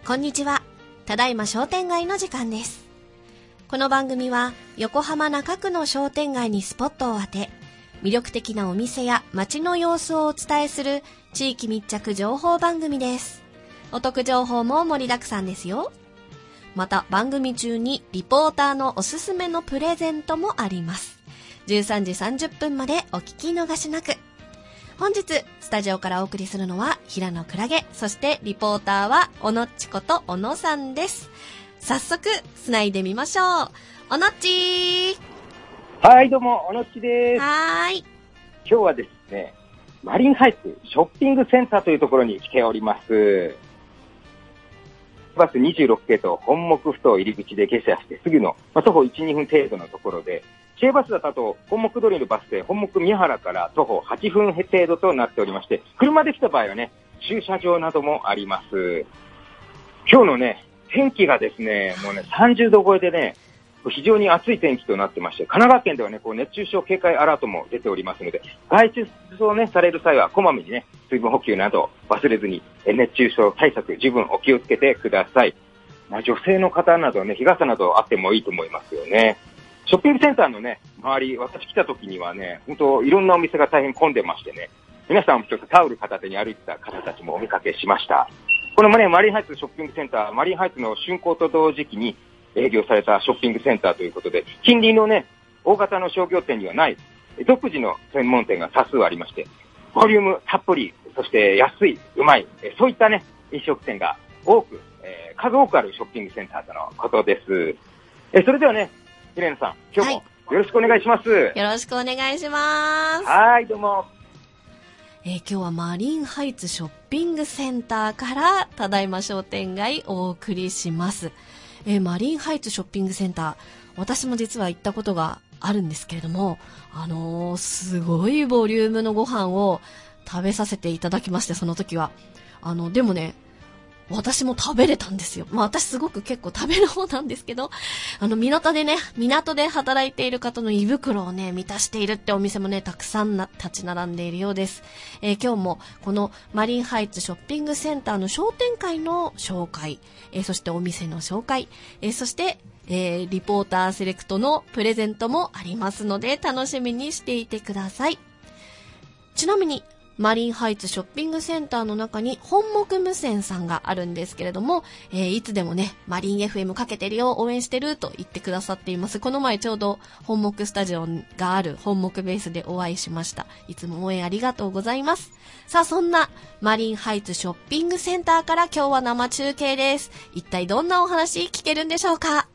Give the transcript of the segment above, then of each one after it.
こんにちは。ただいま商店街の時間です。この番組は横浜中区の商店街にスポットを当て、魅力的なお店や街の様子をお伝えする地域密着情報番組です。お得情報も盛りだくさんですよ。また番組中にリポーターのおすすめのプレゼントもあります。13時30分までお聞き逃しなく。本日スタジオからお送りするのは平野クラゲ、そしてリポーターはおのっちこと小野さんです。早速つないでみましょう。おのっちー。 はい、どうもおのっちです。 はーい。 今日はですね、マリンハイツショッピングセンターというところに来ております。バス26系と本木ふ頭入り口で下車してすぐの、徒歩 1,2 分程度のところで、市営バスだと本木通りのバス停本木宮原から徒歩8分程度となっておりまして、車で来た場合はね、駐車場などもあります。今日のね、天気がですね、もうね、30度超えでね、非常に暑い天気となってまして、神奈川県ではね、熱中症警戒アラートも出ておりますので、外出をね、される際はこまめにね、水分補給など忘れずに、熱中症対策十分お気をつけてください。女性の方などね、日傘などあってもいいと思いますよね。ショッピングセンターのね、周り、私来た時にはね、本当いろんなお店が大変混んでましてね、皆さんもちょっとタオル片手に歩いてた方たちもお見かけしました。このね、マリンハイツショッピングセンター、マリンハイツの竣工と同時期に営業されたショッピングセンターということで、近隣のね、大型の商業店にはない独自の専門店が多数ありまして、ボリュームたっぷり、そして安い、うまい、そういったね、飲食店が多く、数多くあるショッピングセンターとのことです。それではね、ヒレナさん、今日もよろしくお願いします。 よろしくお願いします。 はい、どうも。 今日はマリンハイツショッピングセンターからただいま商店街お送りします。マリンハイツショッピングセンター、私も実は行ったことがあるんですけれども、すごいボリュームのご飯を食べさせていただきまして、その時は。でもね、私も食べれたんですよ。私すごく結構食べる方なんですけど、港で働いている方の胃袋をね、満たしているってお店もね、たくさん立ち並んでいるようです。今日もこのマリンハイツショッピングセンターの商店会の紹介、そしてお店の紹介、そして、リポーターセレクトのプレゼントもありますので、楽しみにしていてください。ちなみに、マリンハイツショッピングセンターの中に本木無線さんがあるんですけれども、いつでもね、マリン FM かけてるよ、応援してると言ってくださっています。この前ちょうど本木スタジオがある本木ベースでお会いしました。いつも応援ありがとうございます。さあ、そんなマリンハイツショッピングセンターから今日は生中継です。一体どんなお話聞けるんでしょうか。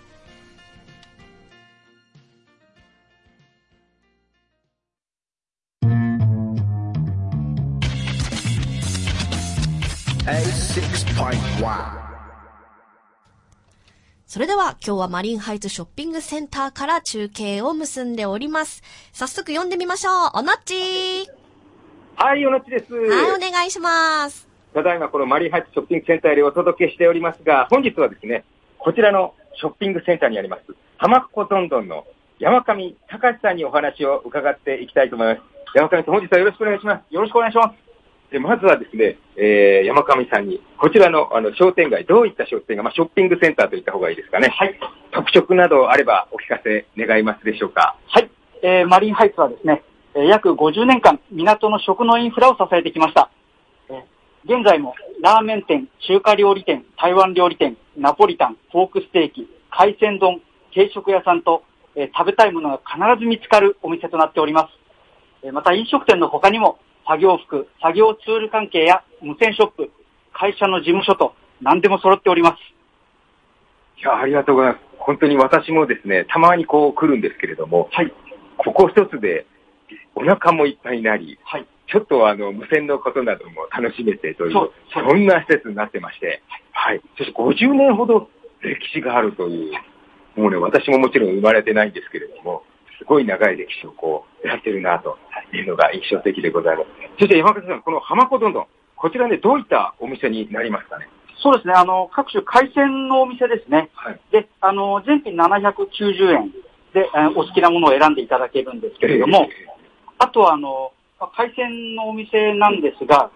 それでは今日はマリンハイツショッピングセンターから中継を結んでおります。早速呼んでみましょう。おのっちー。 はい、おのっちです。 はい、お願いします。 ただいまこのマリンハイツショッピングセンターよりお届けしておりますが、本日はですね、こちらのショッピングセンターにあります浜っ子どんどんの山上隆さんにお話を伺っていきたいと思います。山上さん、本日はよろしくお願いします。 よろしくお願いします。 まずはですね、山上さんに、こちらの商店街、どういった商店街、ショッピングセンターといった方がいいですかね。 はい。 特色などあればお聞かせ願いますでしょうか。 はい。マリンハイツはですね、約50年間、港の食のインフラを支えてきました。現在も、ラーメン店、中華料理店、台湾料理店、ナポリタン、ポークステーキ、海鮮丼、定食屋さんと、食べたいものが必ず見つかるお店となっております。また飲食店の他にも、作業服、作業ツール関係や無線ショップ、会社の事務所と何でも揃っております。 いや、ありがとうございます。本当に私もですね、たまに来るんですけれども、 はい。 ここ一つでお腹もいっぱいになり、 はい。 ちょっと無線のことなども楽しめてという、そんな施設になってまして、はい。そして50年ほど歴史があるという、もうね、私ももちろん生まれてないんですけれども、すごい長い歴史をやってるなというのが印象的でございます。そして山上さん、この浜子どんどん、こちらね、どういったお店になりますかね。 そうですね、各種海鮮のお店ですね。はい。で、全品790円で、お好きなものを選んでいただけるんですけれども、あとは海鮮のお店なんですが、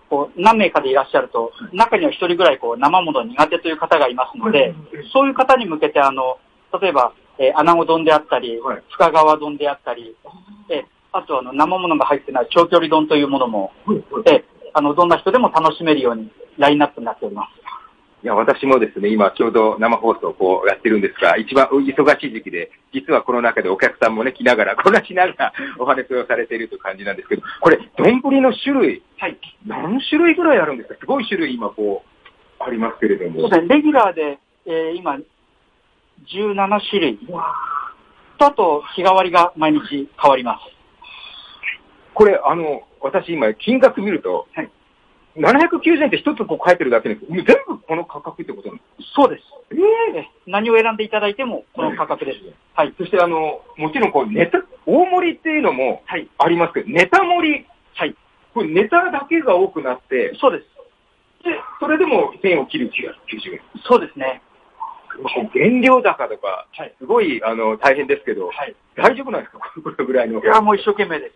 こう、何名かでいらっしゃると、中には一人ぐらいこう、生もの苦手という方がいますので、そういう方に向けて例えば、穴子丼であったり、深川丼であったり、あと生ものが入ってない長距離丼というものも、どんな人でも楽しめるようにラインナップになっております。 いや、私もですね、今ちょうど生放送をこうやってるんですが、一番忙しい時期で、実はこの中でお客さんもね、来ながら、こなしながらお話をされているという感じなんですけど、これ、丼の種類、何種類ぐらいあるんですか？すごい種類今こう、ありますけれども。 そうですね、レギュラーで、今、17種類。と、あと、日替わりが毎日変わります。 これ、私今、金額見ると、790円って一つこう書いてるだけですけど、全部この価格ってことなんですか？ そうです。何を選んでいただいてもこの価格です。 そしてもちろんこうネタ、大盛りっていうのもありますけど、ネタ盛り。これネタだけが多くなって、 そうです。 で、それでも1000円を切る990円。 そうですね。 原料高とか、すごい大変ですけど、大丈夫なんですか？これぐらいの。 いや、もう一生懸命です。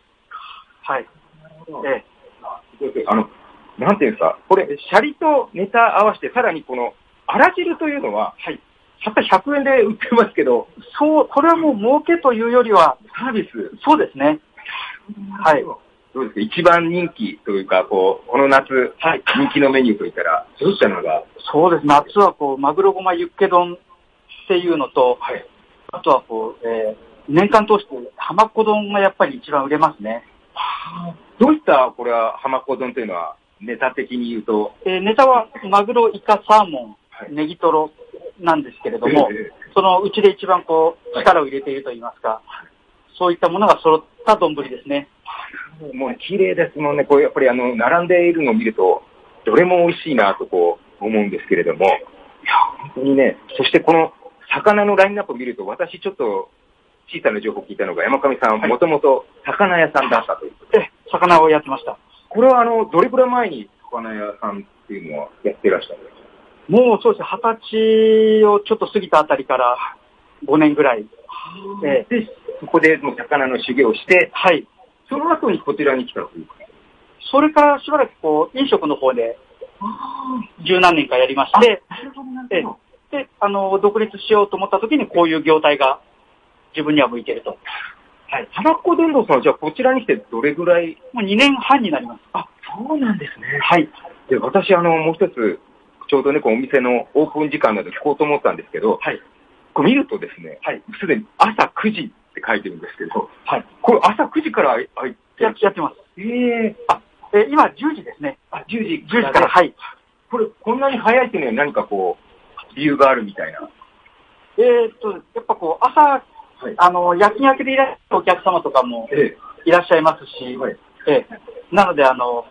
なんていうんですか、これ、シャリとネタ合わせて、さらにこの、あら汁というのは、たった100円で売ってますけど、 そう、これはもう儲けというよりは、 サービス。 そうですね。 どうですか、一番人気というか、この夏、人気のメニューといったら、どうしたのが？ そうです、夏はマグロごまユッケ丼っていうのと、あとは年間通して浜っ子丼がやっぱり一番売れますね。 どういった、これは浜っ子丼というのは、ネタ的に言うと？ ネタはマグロ、イカ、サーモン、ネギトロなんですけれども、そのうちで一番力を入れていると言いますか、そういったものが揃った丼ですね。 もう綺麗ですもんね。これやっぱり並んでいるのを見ると、どれも美味しいなと思うんですけれども、いや、本当にね、そしてこの魚のラインナップを見ると、私ちょっと小さな情報を聞いたのが、山上さん、もともと魚屋さんだったということで。 魚をやってました。 これはどれくらい前に魚屋さんっていうのはやってらっしゃるんですか？ もうそうですね、20歳をちょっと過ぎたあたりから5年ぐらい。 で、そこでもう魚の修行をして、その後にこちらに来たというか。 それからしばらく飲食の方で十何年かやりまして、で、独立しようと思った時にこういう業態が自分には向いていると。 浜っ子伝道さんはじゃあこちらに来てどれぐらい？ もう2年半になります。 そうなんですね。で、私もう一つ、ちょうどね、お店のオープン時間など聞こうと思ったんですけど、これ見るとですね、すでに朝9時って書いてるんですけど、これ朝9時から開いてやってます。今10時ですね。 10時から。 これ、こんなに早いっていうのは何か理由があるみたいな。 やっぱ朝、夜勤明けでいらっしゃるお客様とかもいらっしゃいますし、なので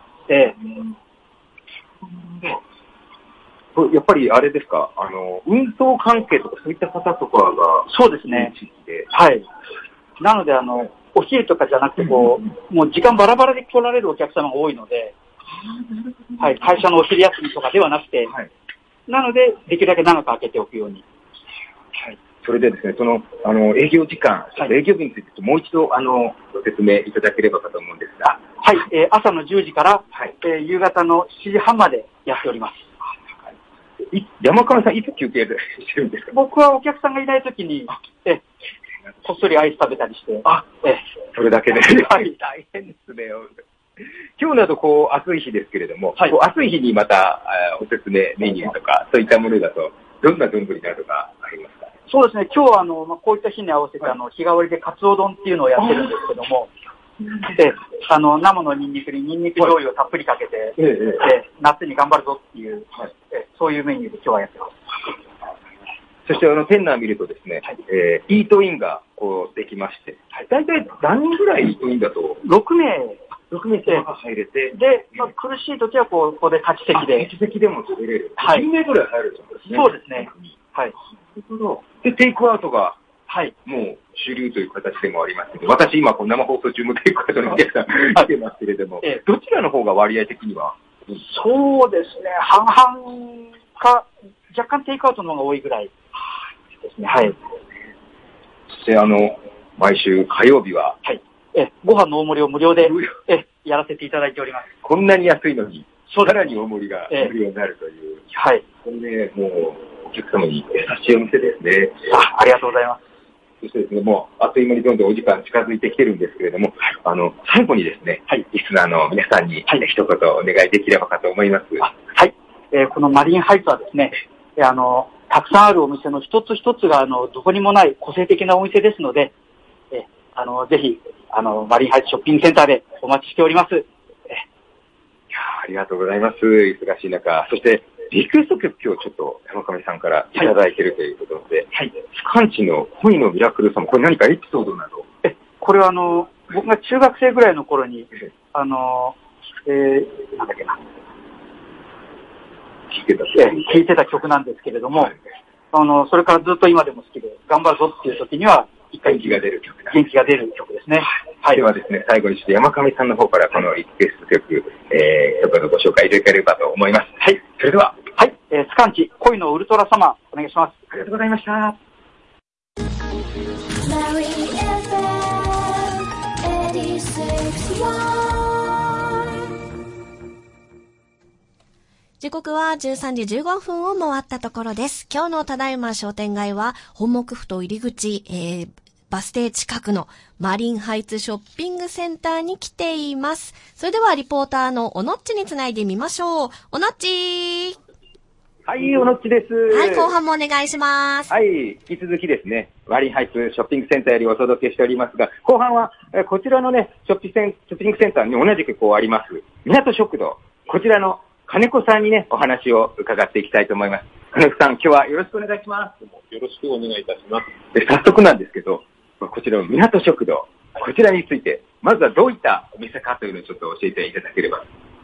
やっぱりあれですか、運送関係とかそういった方とかが。 そうですね。なのでお昼とかじゃなくてもう時間バラバラで来られるお客様が多いので、会社のお昼休みとかではなくて、なのでできるだけ長く開けておくように。 それでですね、営業時間、営業日についてもう一度ご説明いただければかと思うんですが。 朝の10時から、夕方の7時半までやっております。 山上さん、いつ休憩してるんですか？ 僕はお客さんがいないときに、こっそりアイス食べたりして。 それだけで。大変ですね。今日など暑い日ですけれども、暑い日にまたおすすめメニューとか、そういったものだと、どんな丼などがありますか？ そうですね、今日はこういった日に合わせて日替わりでカツオ丼っていうのをやってるんですけども、生のニンニクにニンニク醤油をたっぷりかけて、夏に頑張るぞっていう、そういうメニューで今日はやってます。 そして店内を見るとですね、イートインができまして、大体何人ぐらいイートインだと ？6名入れて、 で、苦しい時はここで立ち席で。 立ち席でも食べれる。10名ぐらい入るんですね。 そうですね。 で、テイクアウトが、もう主流という形でもありますけど、私今生放送中もテイクアウトのお客さん来てますけれども、どちらの方が割合的には？ そうですね、半々か、若干テイクアウトの方が多いぐらいですね。 そして毎週火曜日は、 ご飯の大盛りを無料でやらせていただいております。 こんなに安いのに。 さらに大盛りが無料になるという。 はい。 これね、もう、お客様に優しいお店ですね。 ありがとうございます。 そしてですね、もう、あっという間にどんどんお時間近づいてきてるんですけれども、最後にですね、リスナーの皆さんに、一言お願いできればかと思います。 はい。このマリンハイツはですね、たくさんあるお店の一つ一つが、どこにもない個性的なお店ですので、ぜひ、マリンハイツショッピングセンターでお待ちしております。 いやありがとうございます。忙しい中。そして、リクエスト曲今日ちょっと山上さんからいただいているということで、スカンチの恋のミラクルさん、これ何かエピソードなど？ これは僕が中学生ぐらいの頃に、なんだっけな。聴いてた曲なんですけれども、それからずっと今でも好きで、頑張るぞっていう時には、一回元気が出る曲ですね。 はい。ではですね、最後にして山上さんの方からこのリクエスト曲、一言ご紹介いただければと思います。はい。それでは。 はい。スカンチ、恋のウルトラサマー、お願いします。 ありがとうございました。 時刻は13時15分を回ったところです。今日のただいま商店街は本木ふ頭入り口、バス停近くのマリンハイツショッピングセンターに来ています。それではリポーターのおのっちにつないでみましょう。おのっちー。 はい、おのっちです。 はい、後半もお願いします。 はい、引き続きですね、マリンハイツショッピングセンターよりお届けしておりますが、後半はこちらのね、ショッピングセンターに同じくあります、港食堂、こちらの金子さんにね、お話を伺っていきたいと思います。金子さん、今日はよろしくお願いします。 よろしくお願いいたします。 で、早速なんですけど、こちらの港食堂、こちらについて、まずはどういったお店かというのをちょっと教えていただければ。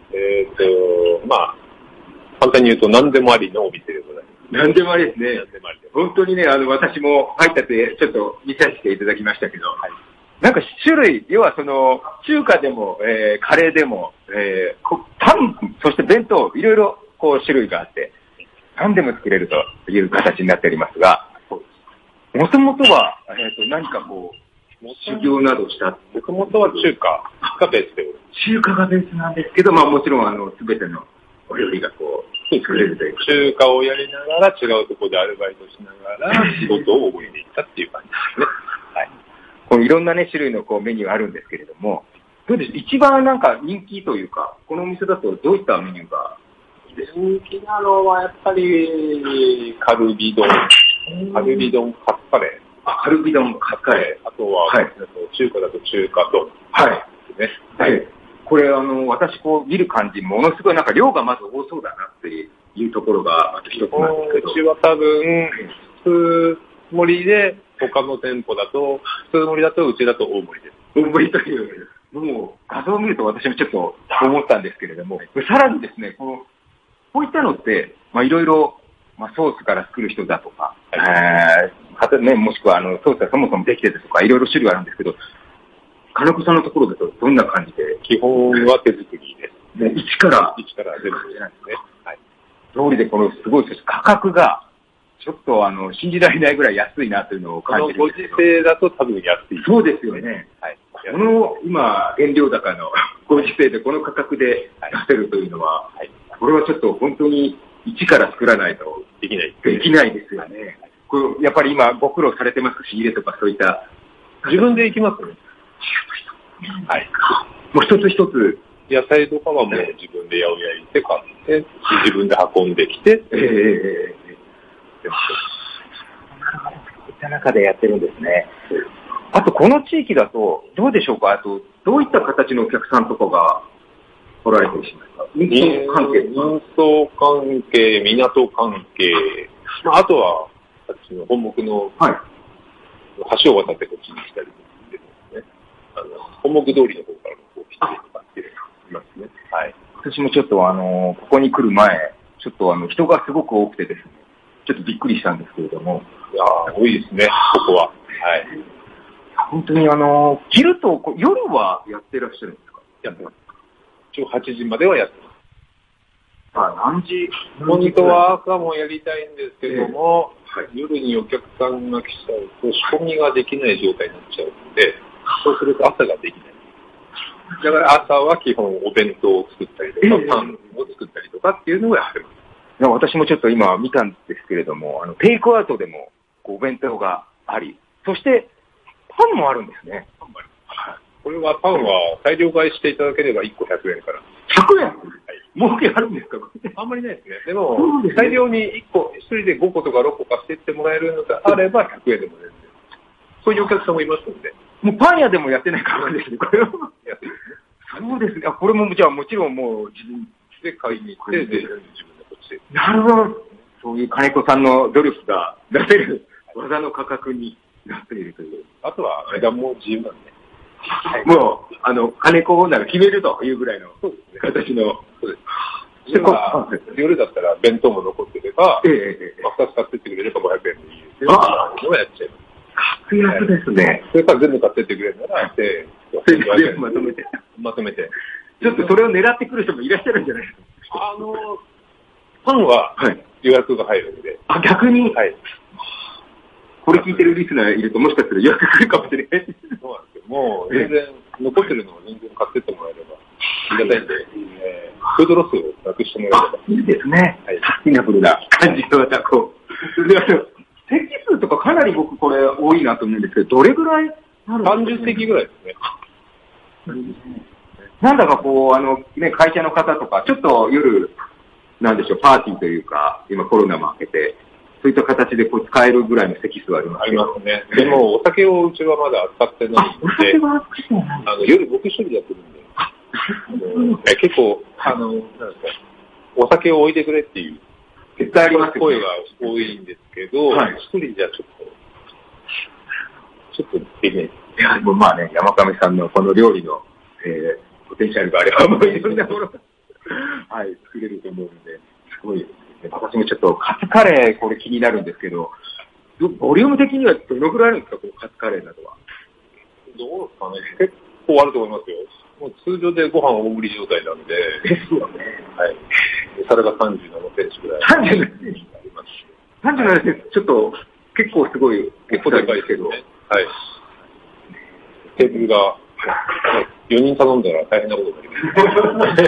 簡単に言うと何でもありのお店でございます。 何でもありですね。何でもありです。本当にね、私も入ったってちょっと見させていただきましたけど、なんか種類、要は中華でも、カレーでも、パン、そして弁当、いろいろ種類があって、何でも作れるという形になっておりますが、もともとは、何か修行などした。 もともとは中華がベースでございます。 中華がベースなんですけど、もちろんすべてのお料理が作れるという。 中華をやりながら違うところでアルバイトしながら仕事を覚えていったっていう感じですね。 はい。いろんなね、種類のメニューあるんですけれども、どうです？一番なんか人気というか、このお店だとどういったメニューが人気なのはやっぱりカルビ丼、カツカレー。 カルビ丼、カツカレー。 あとは、中華だと中華丼。 ですね。はい。これ私見る感じ、ものすごいなんか量がまず多そうだなっていうところが一つなんですけど。 うちは多分、普通盛りで、他の店舗だと、普通盛りだとうちだと大盛りです。 大盛りという、もう画像を見ると私もちょっと思ったんですけれども、さらにですね、こういったのって、いろいろ、ソースから作る人だとか、もしくはソースがそもそもできてるとか、いろいろ種類あるんですけど、金子さんのところだとどんな感じで？ 基本は手作りです。 ね、一から全部なんですね。はい。 通りでこのすごい価格が、ちょっと信じられないぐらい安いなというのを感じるんですけど。 ご時世だと多分安い。 そうですよね。はい。この今、原料高のご時世でこの価格で出せるというのは、これはちょっと本当に一から作らないとできないですよね。これやっぱり今ご苦労されてますし、仕入れとかそういった。 自分で行きますね。 はい。もう一つ一つ。 野菜とかはもう自分で八百屋行って買って、自分で運んできて、 そういった中でやってるんですね。あと、この地域だと、どうでしょうか？あと、どういった形のお客さんとかが来られてしまいますか？運送関係、港関係、あとは、本木の橋を渡ってこっちに来たりですね。本木通りの方から来てとかっていますね。はい。 私もちょっとここに来る前、ちょっと人がすごく多くてですね、ちょっとびっくりしたんですけれども。 いやー、多いですね、ここは。はい。 本当に昼と夜はやってらっしゃるんですか？ やってます。一応8時まではやってます。 何時本当は朝もやりたいんですけども、夜にお客さんが来ちゃうと仕込みができない状態になっちゃうので、そうすると朝ができない。 だから朝は基本お弁当を作ったりとか、パンを作ったりとかっていうのをやってます。 私もちょっと今見たんですけれども、テイクアウトでもお弁当があり、そしてパンもあるんですね。パンもあります。 これはパンは大量買いしていただければ1個100円から。 100円？はい。儲けあるんですか？ あんまりないですね。でも、大量に1個、1人で5個とか6個買っていってもらえるのであれば100円でも全然。そういうお客さんもいますので。 もうパン屋でもやってないからですね、これは。やってるんですね。そうですね。これもじゃあもちろんもう自分で買いに行って、自分でこっちで。 なるほど。そういう金子さんの努力が出せる技の価格になっているという。 あとは値段も自由なんで。 はい、もう、金子なら決めるというぐらいの形の。 そうです。で夜だったら弁当も残ってれば、2つ買ってってくれれば500円でいいですよ。ああ、やっちゃいます。 格安ですね。 それから全部買ってってくれるなら、まとめて。 ちょっとそれを狙ってくる人もいらっしゃるんじゃないですか。 パンは予約が入るんで。 あ、逆に？ はい。 これ聞いてるリスナーいるともしかしたら予約来るかもしれない。 そうなんですよ。もう全然残ってるのを全然買ってってもらえればありがたいんで、フードロスをなくしてもらえれば。 いいですね。はい。サスティナブルな感じのまたこう。で、席数とかかなり僕これ多いなと思うんですけど、どれぐらいあるんですか？ 30 席ぐらいですね。 なんだかこう、会社の方とか、ちょっと夜、なんでしょう、パーティーというか、今コロナも明けて、そういった形でこう使えるぐらいの席数はあります。 ありますね。でも、お酒をうちはまだ扱ってないので、夜僕一人でやってるんで、結構、なんですか、お酒を置いてくれっていう、 絶対あります、 声が多いんですけど、一人じゃちょっとできない。 いや、でもまあね、山上さんのこの料理の、ポテンシャルがあれば、もういろんなものが、はい、作れると思うので、すごいですね。私もちょっとカツカレー、これ気になるんですけど、ボリューム的にはどのくらいあるんですか、このカツカレーなどは。 どうですかね、結構あると思いますよ。もう通常でご飯大盛り状態なんで。 ですよね。 はい。皿が37センチぐらい。 37センチありますし。37センチ、ちょっと結構すごい結構高いですけど。はい。 テーブルが4人頼んだら大変なことになります。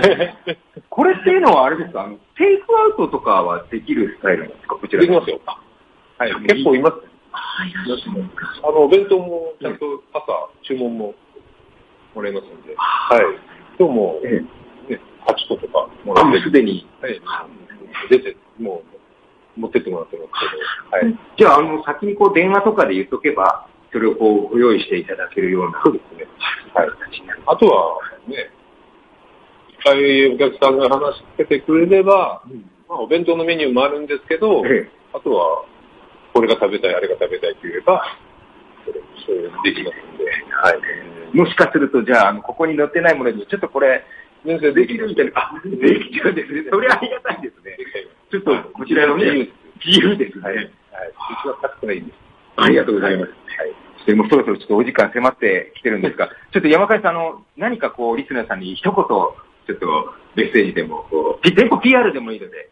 これっていうのはあれですか、テイクアウトとかはできるスタイルなんですか、こちら。 できますよ。はい、結構います。お弁当もちゃんと朝注文ももらえますので、はい。今日も、ね、8個とかもらって、 すでに、 はい、出て、もう持ってってもらってますけど、はい。 じゃあ、先にこう電話とかで言っとけば、それをこうご用意していただけるような。 そうですね。はい。あとは、ね、いっぱいお客さんが話しかけてくれれば、まあ、お弁当のメニューもあるんですけど、あとは、これが食べたい、あれが食べたいって言えば、それできますんで、はい。 もしかすると、じゃあ、ここに載ってないものに、ちょっっとこれ、全然できるみたいな、できちゃうんですね。それはありがたいですね。ちょっと、こちらのね、自由ですね。はい。うちは高くないんです。 ありがとうございます。はい。でもそろそろちょっとお時間迫ってきてるんですが、ちょっと山海さん、何かこう、リスナーさんに一言、ちょっとメッセージでも、こう、店舗 PR でもいいので。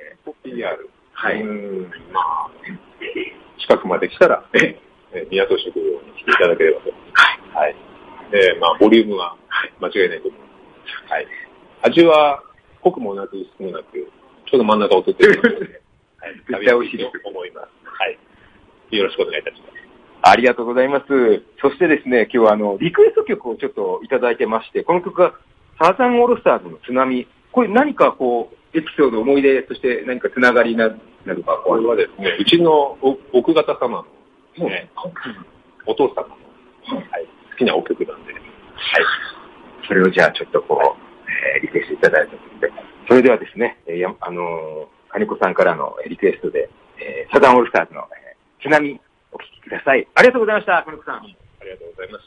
PR。 はい。 まあ、近くまで来たら、港食堂に来ていただければと。はい。まあ、ボリュームは間違いないと思います。はい。味は濃くもなく薄くもなく、ちょうど真ん中を取っているので、はい。食べやすいと思います。はい。よろしくお願いいたします。 ありがとうございます。そしてですね、今日はリクエスト曲をちょっといただいてまして、この曲がサザンオールスターズの津波。これ何かこう、エピソード、思い出、そして何かつながりになるか。 これはですね、うちの奥方様のですね、お父様の、はい、好きなお曲なんで、はい。 それをじゃあちょっとこう、リクエストいただいたので、それではですね、金子さんからのリクエストで、サザンオールスターズの、津波、お聴きください。ありがとうございました、金子さん。 ありがとうございました。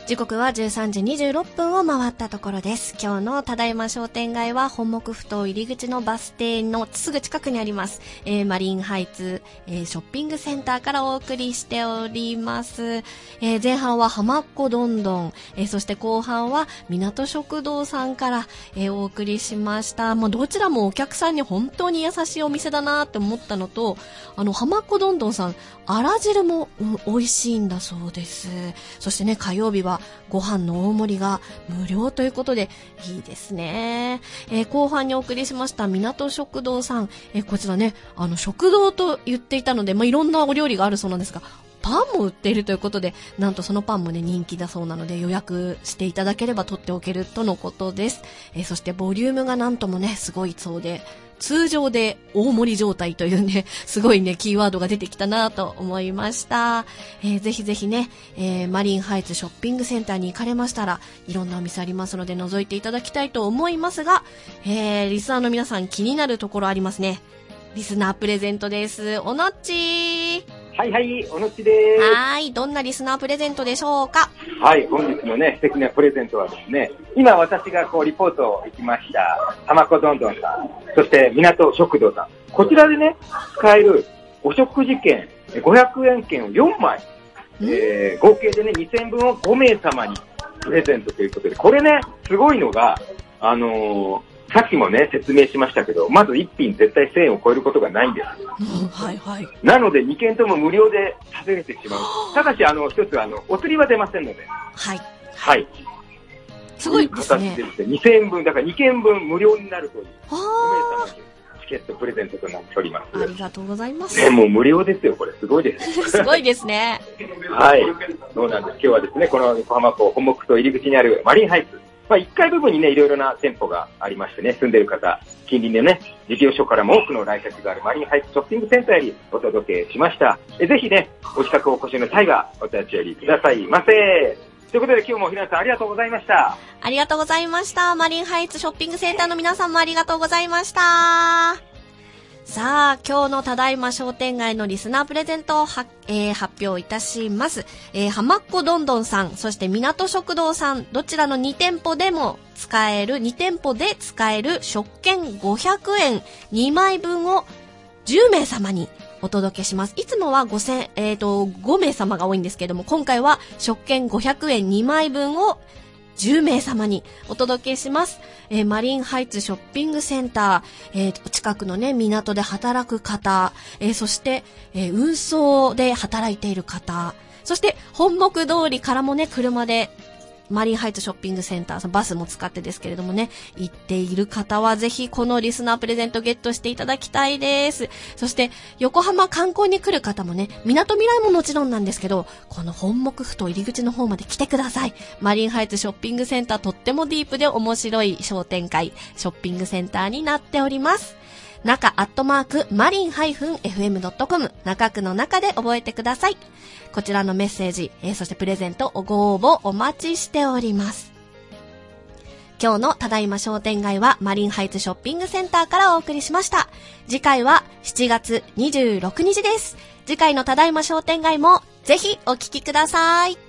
時刻は13時26分を回ったところです。今日のただいま商店街は本木ふ頭入り口のバス停のすぐ近くにあります、マリンハイツ、ショッピングセンターからお送りしております。前半は浜っ子どんどん、そして後半は港食堂さんから、お送りしました。どちらもお客さんに本当に優しいお店だなって思ったのと、浜っ子どんどんさん、あら汁も、美味しいんだそうです。そしてね、火曜日はご飯の大盛りが無料ということでいいですね。後半にお送りしました港食堂さん、こちらね、食堂と言っていたので、いろんなお料理があるそうなんですが、パンも売っているということで、なんとそのパンもね、人気だそうなので予約していただければ取っておけるとのことです。そしてボリュームがなんともね、すごいそうで、通常で大盛り状態というね、すごいね、キーワードが出てきたなと思いました。ぜひぜひね、マリンハイツショッピングセンターに行かれましたら、いろんなお店ありますので覗いていただきたいと思いますが、リスナーの皆さん気になるところありますね。リスナープレゼントです。おのっちー。 はいはい、おのっちです。 はい、どんなリスナープレゼントでしょうか。 はい、本日のね、素敵なプレゼントはですね、今私がリポート行きました、浜子どんどんさん、そして港食堂さん、こちらでね、使えるお食事券、500円券を4枚、合計でね、2000円分を5名様にプレゼントということで、これね、すごいのが、さっきもね、説明しましたけど、まず1品絶対1000円を超えることがないんです。 はいはい。 なので2件とも無料で食べれてしまう。ただし、一つお釣りは出ませんので。 はい。 はい。 すごいですね。 2000円分、だから2件分無料になるという、5名様にチケットプレゼントとなっております。 ありがとうございます。 もう無料ですよ、これ。すごいです。 すごいですね。 はい。そうなんです。今日はですね、この横浜港本木と入り口にあるマリンハイツ。1階部分にね、いろいろな店舗がありましてね、住んでいる方、近隣でね、事業所からも多くの来客があるマリンハイツショッピングセンターよりお届けしました。ぜひね、お近くお越しの際はお立ち寄りくださいませ。ということで今日も平野さんありがとうございました。 ありがとうございました。マリンハイツショッピングセンターの皆さんもありがとうございました。さあ、今日のただいま商店街のリスナープレゼントを発表いたします。浜っ子どんどんさん、そして港食堂さん、どちらの2店舗で使える食券500円2枚分を10名様にお届けします。いつもは5名様が多いんですけれども、今回は食券500円2枚分を10名様にお届けします。マリンハイツショッピングセンター、近くのね、港で働く方、そして、運送で働いている方、そして本木通りからもね、車でマリンハイツショッピングセンター、バスも使ってですけれどもね、行っている方はぜひこのリスナープレゼントゲットしていただきたいです。そして横浜観光に来る方もね、港未来ももちろんなんですけど、この本木ふ頭入り口の方まで来てください。マリンハイツショッピングセンター、とってもディープで面白い商店街、ショッピングセンターになっております。中@marin-fm.com 中区の中で覚えてください。こちらのメッセージ、そしてプレゼントご応募お待ちしております。今日のただいま商店街はマリンハイツショッピングセンターからお送りしました。次回は7月26日です。次回のただいま商店街もぜひお聞きください。